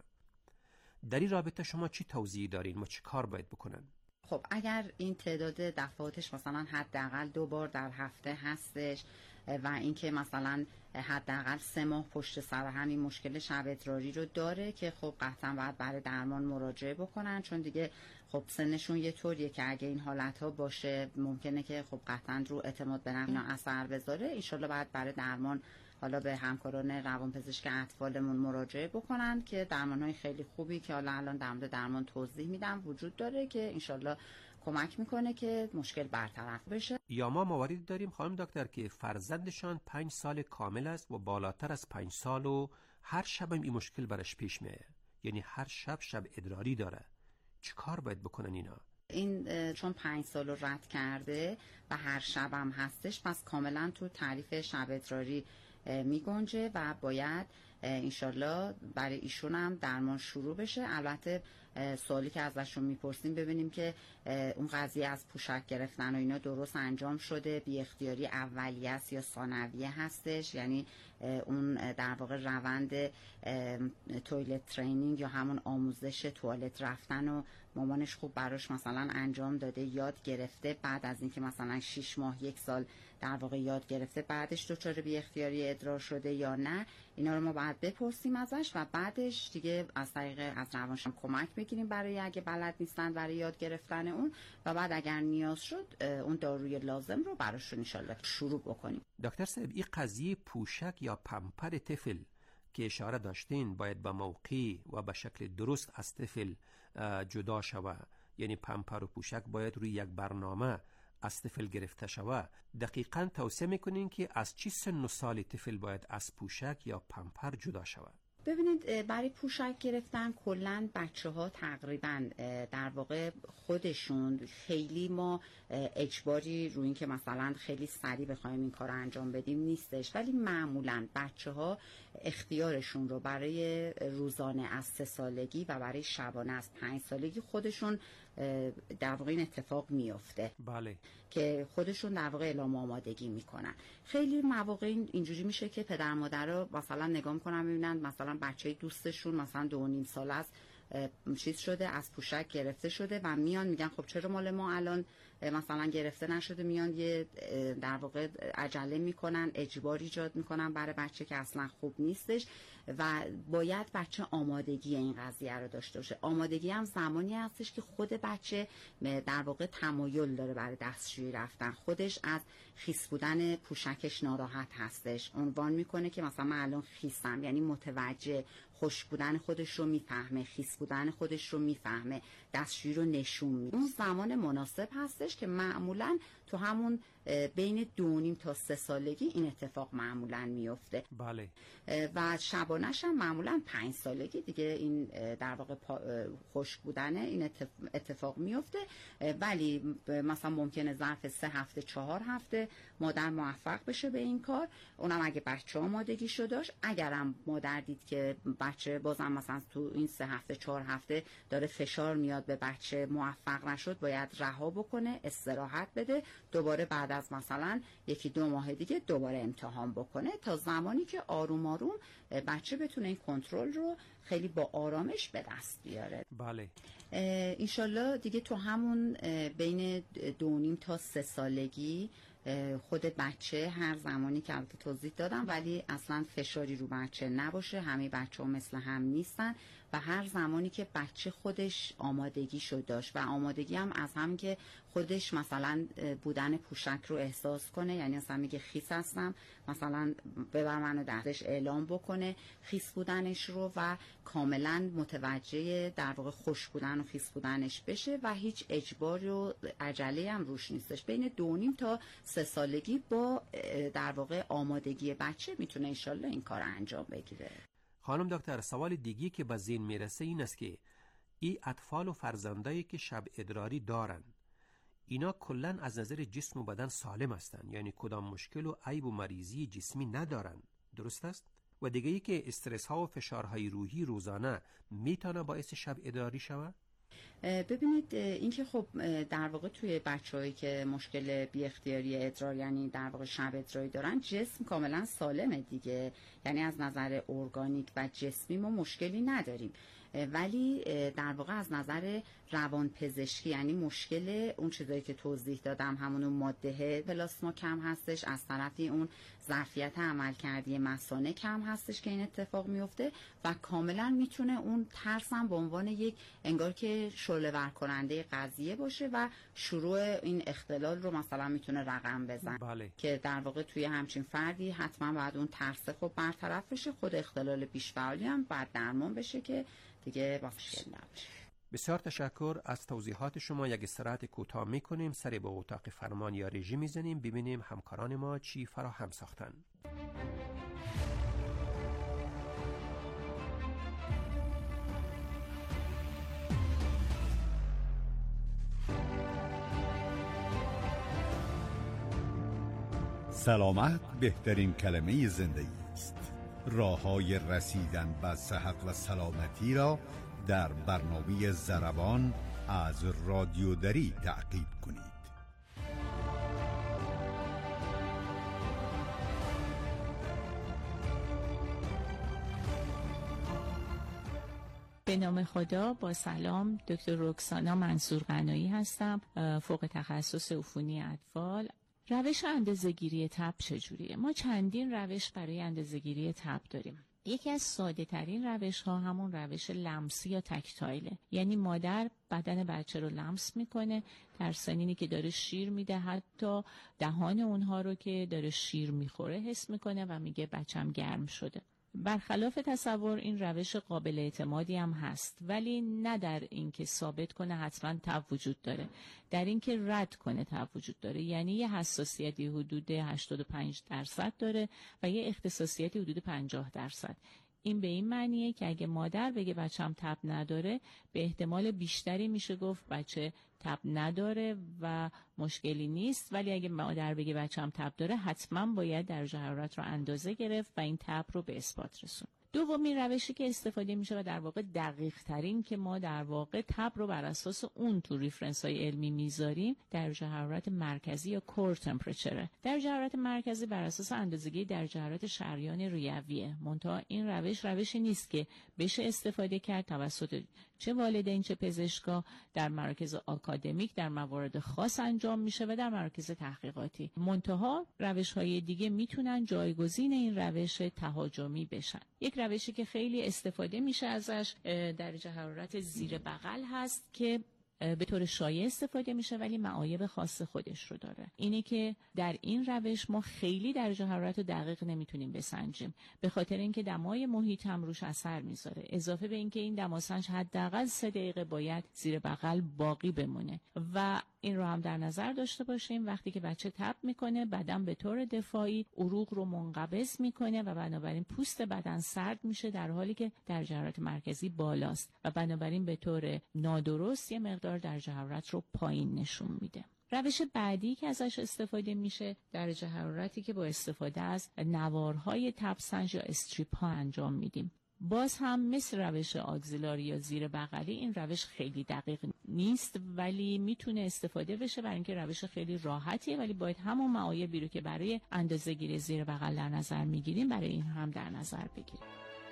در این رابطه شما چی توضیح دارین؟ ما چی کار باید بکنن؟ خب اگر این تعداد دفعاتش مثلا حداقل دو بار در هفته هستش و اینکه مثلا حداقل سه ماه پشت سر هم این مشکل شب ادراری رو داره که خب قطعا باید برای درمان مراجعه بکنن، چون دیگه خب سنشون یه طوریه که اگه این حالت ها باشه ممکنه که خب قطعا رو اعتماد به نفس اثر بذاره. انشالله باید برای درمان حالا به همکاران روانپزشک اطفالمون مراجعه بکنن که درمان‌های خیلی خوبی که حالا الان در مورد درمان توضیح میدم وجود داره که انشالله کمک میکنه که مشکل برطرف بشه. یا ما مواردی داریم خانم دکتر که فرزندشان پنج سال کامل است و بالاتر از پنج سال و هر شب این مشکل برش پیش میاد، یعنی هر شب شب ادراری داره. چی کار باید بکنن اینا؟ این چون پنج سال رو رد کرده و هر شب هم هستش، پس کاملا تو تعریف شب ادراری می گنجه و باید انشالله برای ایشون هم درمان شروع بشه. البته سوالی که ازشون میپرسیم ببینیم که اون قضیه از پوشک گرفتن و اینا درست انجام شده، بی اختیاری اولیه است یا ثانویه هستش، یعنی اون در واقع روند تویلت ترینینگ یا همون آموزش توالت رفتن و مامانش خوب براش مثلا انجام داده، یاد گرفته، بعد از اینکه مثلا شش ماه یک سال در واقع یاد گرفته بعدش دچار بی اختیاری ادرار شده یا نه. اینا رو ما باید بپرسیم ازش و بعدش دیگه از طریق از روانشناس کمک بگیریم برای اگه بلد نیستن برای یاد گرفتن اون، و بعد اگر نیاز شد اون داروی لازم رو براشون ان شاءالله شروع بکنیم. دکتر صاحب این قضیه پوشک یا پمپر طفل که اشاره داشتین باید با موقع و به شکل درست از طفل جدا شوه، یعنی پمپر و پوشک باید روی یک برنامه از طفل گرفته شوه. دقیقاً توصیه میکنین که از چی سن و سال طفل باید از پوشک یا پمپر جدا شوه؟ ببینید برای پوشک گرفتن کلن بچه ها تقریبا در واقع خودشون خیلی ما اجباری روی این که مثلا خیلی سریع بخوایم این کار انجام بدیم نیستش، ولی معمولا بچه ها اختیارشون رو برای روزانه از سه سالگی و برای شبانه از پنج سالگی خودشون در واقع این اتفاق میفته. بله. که خودشون در واقع اعلام آمادگی میکنن. خیلی مواقع اینجوری میشه که پدر مادرها مثلا نگاه میکنن میبینن مثلا بچه دوستشون مثلا دو و نیم سال است چیز شده از پوشک گرفته شده و میان میگن خب چرا مال ما الان مثلا گرفته نشده، میان یه در واقع عجله میکنن، اجبار ایجاد میکنن برای بچه که اصلا خوب نیستش و باید بچه آمادگی این قضیه رو داشته باشه. آمادگی هم زمانی هستش که خود بچه در واقع تمایل داره برای دستشویی رفتن، خودش از خیس بودن پوشکش ناراحت هستش، عنوان میکنه که مثلا من الان خیسم، یعنی متوجه خوش بودن خودش رو میفهمه، خیس بودن خودش رو میفهمه، دستشویی رو نشون میده. اون زمان مناسب هستش هستش که معمولا تو همون بین دو نیم تا سه سالگی این اتفاق معمولا میفته. بله. و شبانش هم معمولا پنج سالگی دیگه این در واقع خشک بودنه این اتفاق میفته، ولی مثلا ممکنه ظرف سه هفته چهار هفته مادر موفق بشه به این کار، اونم اگه بچه آمادگیشو داشت. اگرم مادر دید که بچه بازم مثلا تو این سه هفته چهار هفته داره فشار میاد به بچه، موفق نشد، باید رها بکنه، استراحت بده، دوباره بعد از مثلا یکی دو ماه دیگه دوباره امتحان بکنه تا زمانی که آروم آروم بچه بتونه این کنترل رو خیلی با آرامش به دست بیاره. بله. انشالله دیگه تو همون بین دو نیم تا سه سالگی خود بچه هر زمانی که البته توضیح دادم، ولی اصلا فشاری رو بچه نباشه، همه بچه ها مثل هم نیستن و هر زمانی که بچه خودش آمادگیشو داشت و آمادگی هم از هم که خودش مثلا بودن پوشک رو احساس کنه، یعنی مثلا میگه خیس هستم، مثلا ببر منو دستش اعلام بکنه خیس بودنش رو و کاملا متوجه در واقع خوش بودن و خیس بودنش بشه و هیچ اجبار و عجله هم روش نیستش. بین دو نیم تا سه سالگی با در واقع آمادگی بچه میتونه انشالله این کار انجام بگیره. خانم دکتر، سوال دیگی که به ذهن میرسه این است که این اطفال و فرزندایی که شب ادراری دارن اینا کلن از نظر جسم و بدن سالم هستن، یعنی کدام مشکل و عیب و مریضی جسمی ندارن، درست است؟ و دیگه ای که استرس ها و فشارهای روحی روزانه میتونه باعث شب ادراری شود؟ ببینید این که خب در واقع توی بچه‌هایی که مشکل بی اختیاری ادرار یعنی در واقع شب ادراری دارن جسم کاملا سالمه دیگه، یعنی از نظر ارگانیک و جسمی ما مشکلی نداریم، ولی در واقع از نظر روان پزشکی یعنی مشکل اون چیزایی که توضیح دادم، همون ماده پلاسما کم هستش، از طرفی اون ظرفیت عملکردی مثانه کم هستش که این اتفاق میفته و کاملا میتونه اون ترس هم به عنوان یک انگار که شعله ور کننده قضیه باشه و شروع این اختلال رو مثلا میتونه رقم بزنه. بله. که در واقع توی همچین فردی حتما باید اون ترس خب برطرف بشه، خود اختلال بیش فعالی هم بعد درمان بشه که دیگه با مشکل نباشه. بسیار تشکر از توضیحات شما. یک استراحت کوتاه میکنیم، سری به اتاق فرمان یا رژی میزنیم، ببینیم همکاران ما چی فراهم ساختن. سلامت بهترین کلمه زندگی است. راه‌های رسیدن به صحت و سلامتی را در برنامه ضربان از رادیو دری تعقیب کنید. به نام خدا، با سلام. دکتر رکسانا منصور قنایی هستم، فوق تخصص عفونی اطفال. روش اندازه‌گیری تب چجوریه؟ ما چندین روش برای اندازه‌گیری تب داریم. یکی از ساده ترین روش ها همون روش لمسی یا تکتایله، یعنی مادر بدن بچه رو لمس میکنه در سنینی که داره شیر میده، حتی دهان اونها رو که داره شیر میخوره حس میکنه و میگه بچم گرم شده. برخلاف تصور این روش قابل اعتمادی هم هست، ولی نه در این که ثابت کنه حتما تب وجود داره، در این که رد کنه تب وجود داره. یعنی یه حساسیتی حدود هشتاد و پنج درصد داره و یه اختصاصیتی حدود پنجاه درصد. این به این معنیه که اگه مادر بگه بچم تب نداره، به احتمال بیشتری میشه گفت بچه تب نداره و مشکلی نیست، ولی اگه مادر بگه بچم تب داره، حتما باید درجه حرارت رو اندازه گرفت و این تب رو به اثبات رسون. دومین روشی که استفاده میشه و در واقع دقیق ترین که ما در واقع تب رو بر اساس اون تو ریفرنس های علمی میذاریم، درجه حرارت مرکزی یا کور تمپرچره. درجه حرارت مرکزی بر اساس اندازه‌گیری درجه حرارت شریان ریویه. منتها این روش روشی نیست که بشه استفاده کرد توسط چه والدین چه پزشکا، در مراکز آکادمیک در موارد خاص انجام میشه و در مراکز تحقیقاتی. منتها روش‌های دیگه میتونن جایگزین این روش تهاجمی بشن. یک روشی که خیلی استفاده میشه ازش درجه حرارت زیر بغل هست که به طور شایع استفاده میشه ولی معایب خاص خودش رو داره. اینه که در این روش ما خیلی درجه حرارت رو دقیق نمیتونیم بسنجیم، به خاطر اینکه دمای محیط هم روش اثر میذاره، اضافه به اینکه این دماسنج حداقل سه دقیقه باید زیر بغل باقی بمونه و این رو هم در نظر داشته باشیم وقتی که بچه تب میکنه بدن به طور دفاعی عروق رو منقبض میکنه و بنابراین پوست بدن سرد میشه در حالی که درجه حرارت مرکزی بالاست و بنابراین به طور نادرست یه مقدار درجه حرارت رو پایین نشون میده. روش بعدی که ازش استفاده میشه درجه حرارتی که با استفاده از نوارهای تبسنج یا استریپ ها انجام میدیم. باز هم مثل روش آگزیلاری یا زیر بغلی این روش خیلی دقیق نیست ولی میتونه استفاده بشه برای اینکه روش خیلی راحتیه، ولی باید همون معایبی رو که برای اندازه‌گیری زیر بغل در نظر میگیریم برای این هم در نظر بگیریم.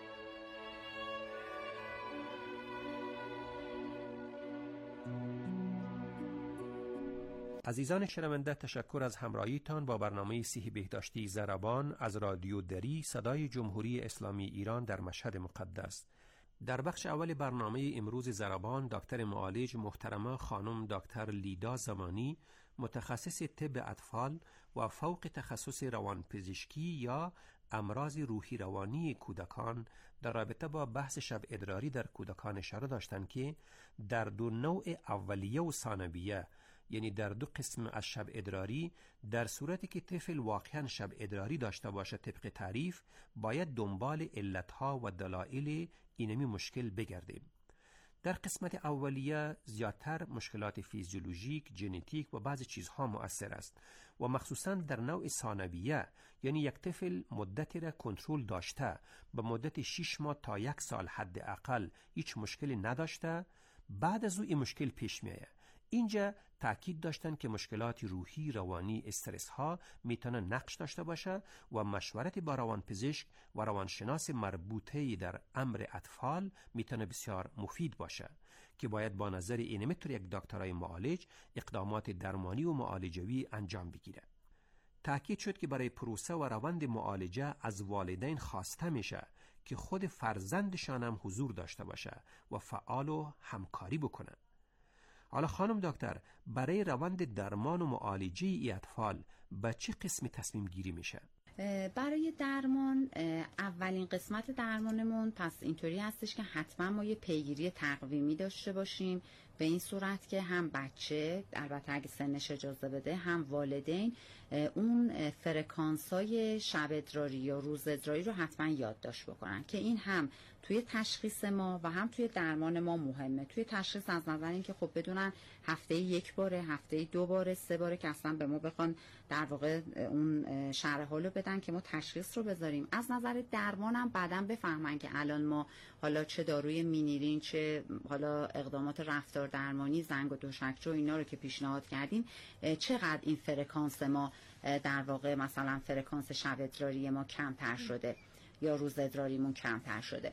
عزیزان شنونده، تشکر از همراهیتان با برنامه صحی بهداشتی ضربان از رادیو دری صدای جمهوری اسلامی ایران در مشهد مقدس. در بخش اول برنامه امروز ضربان دکتر معالج محترمه خانم دکتر لیدا زمانی، متخصص طب اطفال و فوق تخصص روانپزشکی یا امراض روحی روانی کودکان در رابطه با بحث شب ادراری در کودکان اشاره داشتند که در دو نوع اولیه و ثانویه، یعنی در دو قسم از شب ادراری، در صورتی که طفل واقعا شب ادراری داشته باشه طبق تعریف باید دنبال علتها و دلایل اینمی مشکل بگردیم. در قسمت اولیه زیادتر مشکلات فیزیولوژیک، ژنتیک و بعضی چیزها مؤثر است و مخصوصا در نوع ثانویه، یعنی یک طفل مدتی را کنترل داشته به مدت شش ماه تا یک سال حداقل هیچ مشکلی نداشته، بعد از او این مشکل پیش میاد. اینجا تأکید داشتن که مشکلات روحی، روانی، استرس ها میتونه نقش داشته باشه و مشورت با روانپزشک و روانشناس مربوطه در امر اطفال میتونه بسیار مفید باشه که باید با نظر اینمیتر یک دکترای معالج اقدامات درمانی و معالجوی انجام بگیره. تأکید شد که برای پروسه و روند معالجه از والدین خواسته میشه که خود فرزندشان هم حضور داشته باشه و فعال و همکاری بکنه. حالا خانم دکتر، برای روند درمان و معالجه ای اطفال به چه قسمی تصمیم گیری میشه؟ برای درمان اولین قسمت درمانمون پس اینطوری هستش که حتما ما یه پیگیری تقویمی داشته باشیم، به این صورت که هم بچه، البته اگه سنش اجازه بده، هم والدین اون فرکانس‌های شب ادراری یا روز ادراری رو حتما یادداشت بکنن که این هم توی تشخیص ما و هم توی درمان ما مهمه. توی تشخیص از نظر این که خب بدونن هفته یک باره، هفته دو باره، سه باره که اصلا به ما بخوان در واقع اون شرح حالو بدن که ما تشخیص رو بذاریم. از نظر درمان هم بعداً بفهمن که الان ما حالا چه داروی مینیرین، چه حالا اقدامات رفتار درمانی، زنگ و تشک‌چو اینا رو که پیشنهاد کردیم، چقدر این فرکانس ما در واقع مثلا فرکانس شب ادراری ما کمتر شده یا روز ادراریمون کمتر شده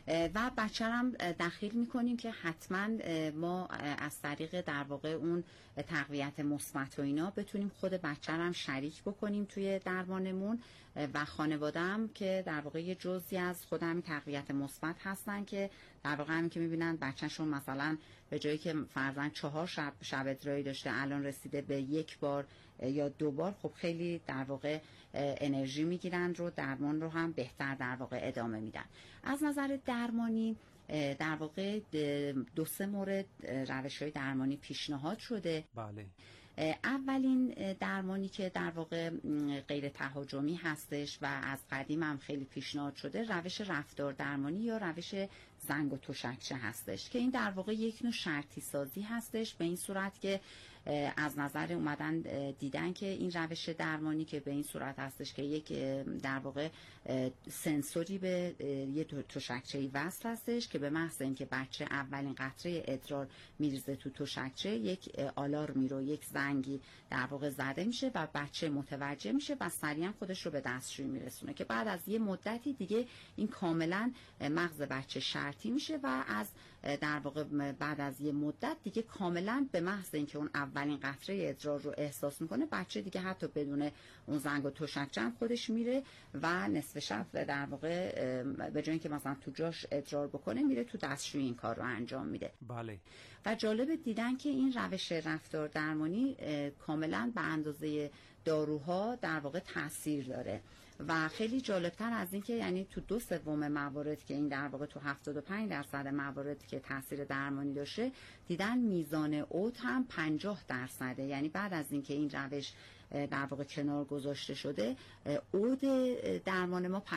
و بچه هم دخیل میکنیم که حتما ما از طریق در واقع اون تقویت مثبت و اینا بتونیم خود بچه هم شریک بکنیم توی درمانمون و خانواده هم که در واقع یه جزئی از خود همین تقویت مثبت هستن که در واقع همین که میبینن بچه‌شون مثلا به جایی که فرضاً چهار شب شب ادراری داشته الان رسیده به یک بار یا دو بار، خب خیلی در واقع انرژی میگیرن رو درمان رو هم بهتر در واقع ادامه میدن. از نظر درمانی در واقع دو سه مورد روش‌های درمانی پیشنهاد شده. بله. اولین درمانی که در واقع غیر تهاجمی هستش و از قدیم هم خیلی پیشنهاد شده روش رفتار درمانی یا روش زنگ و تشکچه هستش که این در واقع یک نوع شرطی سازی هستش، به این صورت که از نظر اومدن دیدن که این روش درمانی که به این صورت هستش که یک در واقع سنسوری به یه تشکچه‌ای وصل هستش که به محض اینکه بچه اولین قطره ادرار میریزه تو تشکچه یک آلارمی رو، یک زنگی در واقع زده میشه و بچه متوجه میشه و سریعا خودش رو به دستشویی میرسونه که بعد از یه مدتی دیگه این کاملا مغز بچه شرطی میشه و از در واقع بعد از یه مدت دیگه کاملا به محض اینکه اون اولین قطره ادرار رو احساس میکنه، بچه دیگه حتی بدون اون زنگ و تشک جمع خودش میره و نصف شب در واقع به جای اینکه مثلا تو جاش ادرار بکنه میره تو دستشویی این کار رو انجام میده. بله. و جالب دیدن که این روش رفتار درمانی کاملا به اندازه داروها در واقع تاثیر داره و خیلی جالبتر از این که یعنی تو دو سوم موارد که این در واقع تو هفتاد و پنج درصد موارد که تاثیر درمانی داشته، دیدن میزان عود هم پنجاه درصده. یعنی بعد از این که این روش در واقع کنار گذاشته شده، عود درمان ما